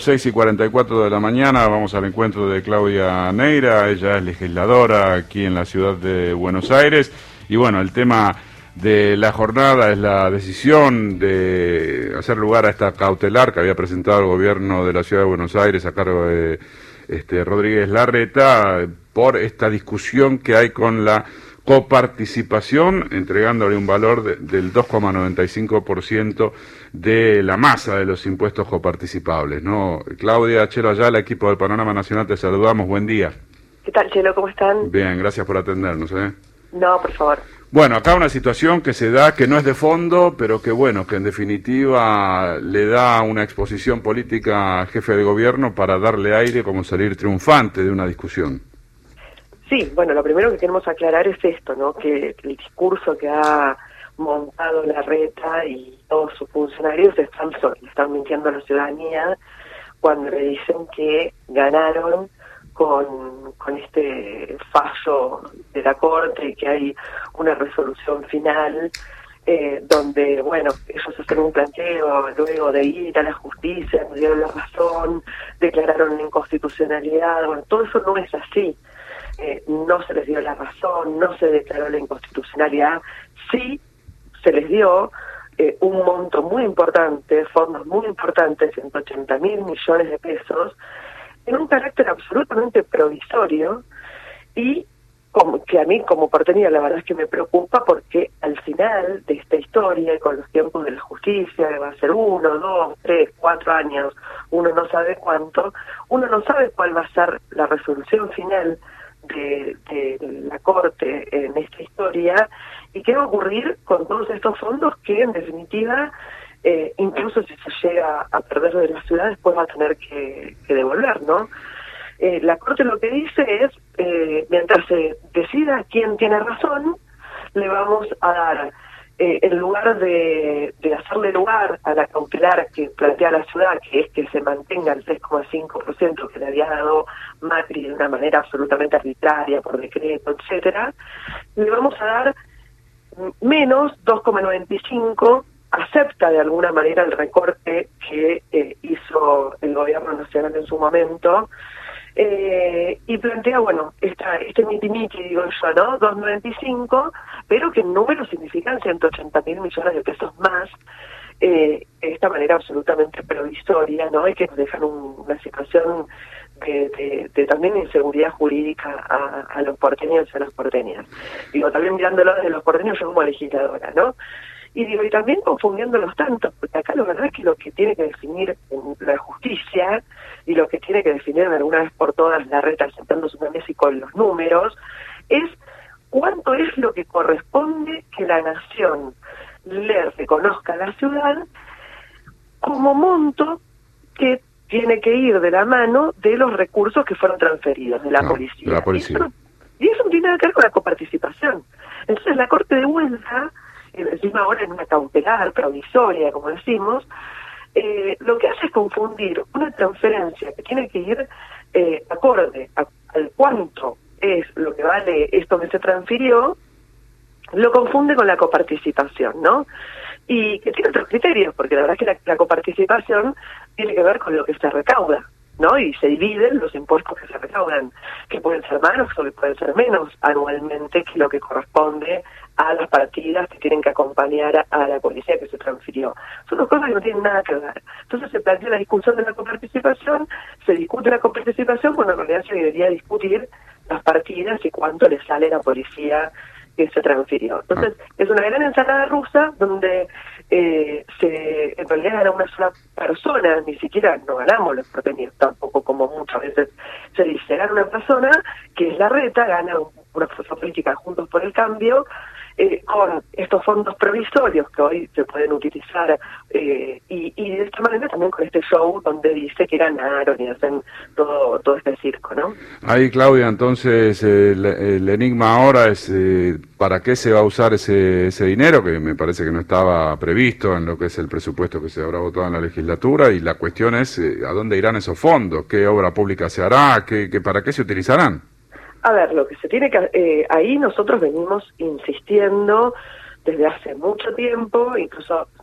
6:44 de la mañana, vamos al encuentro de Claudia Neira. Ella es legisladora aquí en la ciudad de Buenos Aires. Y bueno, el tema de la jornada es la decisión de hacer lugar a esta cautelar que había presentado el gobierno de la ciudad de Buenos Aires a cargo de Rodríguez Larreta por esta discusión que hay con la coparticipación, entregándole un valor del 2,95% de la masa de los impuestos coparticipables, ¿no? Claudia, Chelo Ayala, equipo del Panorama Nacional, te saludamos, buen día. ¿Qué tal, Chelo? ¿Cómo están? Bien, gracias por atendernos, No, por favor. Bueno, acá una situación que se da, que no es de fondo, pero que bueno, que en definitiva le da una exposición política al jefe de gobierno para darle aire como salir triunfante de una discusión. Sí, bueno, lo primero que queremos aclarar es esto, ¿no? Que el discurso que ha montado Larreta y todos sus funcionarios están mintiendo a la ciudadanía cuando le dicen que ganaron con este fallo de la Corte y que hay una resolución final donde, bueno, ellos hacen un planteo luego de ir a la justicia, nos dieron la razón, declararon inconstitucionalidad. Bueno, todo eso no es así. No se les dio la razón, no se declaró la inconstitucionalidad, sí se les dio un monto muy importante, fondos muy importantes, 180.000 millones de pesos, en un carácter absolutamente provisorio y que a mí como porteña la verdad es que me preocupa porque al final de esta historia y con los tiempos de la justicia, que va a ser 1, 2, 3, 4 años, uno no sabe cuánto, uno no sabe cuál va a ser la resolución final de la Corte en esta historia y qué va a ocurrir con todos estos fondos que en definitiva incluso si se llega a perder de la ciudad después va a tener que devolver, ¿no? La Corte lo que dice es mientras se decida quién tiene razón, le vamos a dar en lugar de hacerle lugar a la cautelar que plantea la ciudad, que es que se mantenga el 3,5% que le había dado Macri de una manera absolutamente arbitraria, por decreto, etcétera, le vamos a dar menos 2,95%, acepta de alguna manera el recorte que hizo el gobierno nacional en su momento, y plantea, bueno, este miti-miti, digo yo, ¿no? 2,95, pero que en números significan 180.000 millones de pesos más, de esta manera absolutamente provisoria, ¿no? Y que nos dejan una situación de también inseguridad jurídica a los porteños y a las porteñas. Digo, también mirándolo desde los porteños yo como legisladora, ¿no? Y digo, y también confundiéndolos tanto, porque acá la verdad es que lo que tiene que definir la justicia y lo que tiene que definir de alguna vez por todas Larreta sentándose una mesa y con los números, es cuánto es lo que corresponde que la nación le reconozca a la ciudad como monto que tiene que ir de la mano de los recursos que fueron transferidos de la policía. De la policía. Y eso no tiene nada que ver con la coparticipación. Entonces la Corte de vuelta, encima ahora en una cautelar provisoria, como decimos, lo que hace es confundir una transferencia que tiene que ir acorde al cuánto es lo que vale esto que se transfirió, lo confunde con la coparticipación, ¿no? Y que tiene otros criterios, porque la verdad es que la coparticipación tiene que ver con lo que se recauda, ¿no? Y se dividen los impuestos que se recaudan, que pueden ser más o que pueden ser menos anualmente que lo que corresponde a las partidas que tienen que acompañar a la policía que se transfirió. Son dos cosas que no tienen nada que ver. Entonces se plantea la discusión de la coparticipación, se discute la coparticipación cuando en realidad se debería discutir las partidas y cuánto le sale a la policía que se transfirió. Entonces, es una gran ensalada rusa donde en realidad gana una sola persona, ni siquiera no ganamos los porteños, tampoco como muchas veces se dice, gana una persona que es Larreta, gana una fuerza política Juntos por el Cambio, con estos fondos provisorios que hoy se pueden utilizar y de esta manera también con este show donde dice que ganaron y hacen todo este circo, ¿no? Ahí, Claudia, entonces el enigma ahora es ¿para qué se va a usar ese dinero? Que me parece que no estaba previsto en lo que es el presupuesto que se habrá votado en la legislatura, y la cuestión es ¿a dónde irán esos fondos? ¿Qué obra pública se hará? ¿Para qué se utilizarán? A ver, lo que se tiene que... ahí nosotros venimos insistiendo desde hace mucho tiempo, incluso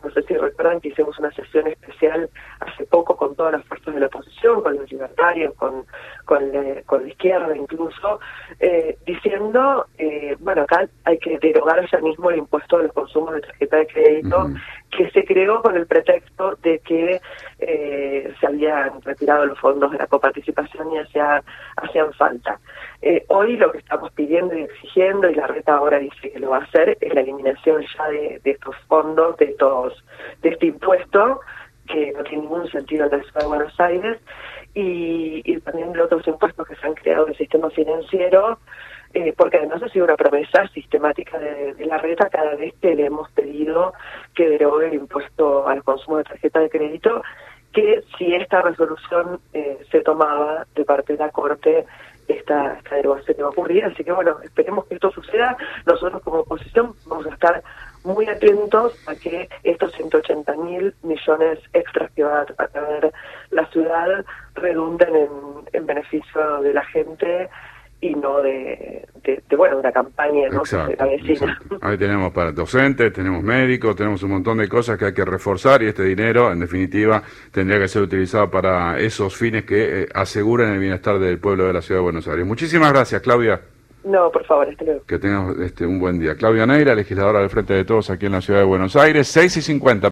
no sé si recuerdan que hicimos una sesión especial hace poco con todas las fuerzas de la oposición, con los libertarios, con la izquierda incluso, diciendo, bueno, acá hay que derogar ya mismo el impuesto de los consumos de tarjeta de crédito, que se creó con el pretexto de que se habían retirado los fondos de la coparticipación y hacían falta. Hoy lo que estamos pidiendo y exigiendo, y la Reta ahora dice que lo va a hacer, es la eliminación ya de estos fondos, de este impuesto, que no tiene ningún sentido en la ciudad de Buenos Aires, y también de otros impuestos que se han creado en el sistema financiero, porque además ha sido una promesa sistemática de la Reta cada vez que le hemos pedido que derogue el impuesto al consumo de tarjeta de crédito, que si esta resolución se tomaba de parte de la Corte, esta derogación va a ocurrir. Así que bueno, esperemos que esto suceda. Nosotros como oposición vamos a estar muy atentos a que estos 180.000 millones extras que va a tener la ciudad redunden en beneficio de la gente y no de una campaña, ¿no?, exacto, que se avecina. exacto. Ahí tenemos para docentes, tenemos médicos, tenemos un montón de cosas que hay que reforzar, y este dinero, en definitiva, tendría que ser utilizado para esos fines que aseguren el bienestar del pueblo de la Ciudad de Buenos Aires. Muchísimas gracias, Claudia. No, por favor, hasta luego. Que tengas un buen día. Claudia Neira, legisladora del Frente de Todos aquí en la Ciudad de Buenos Aires, 6:50.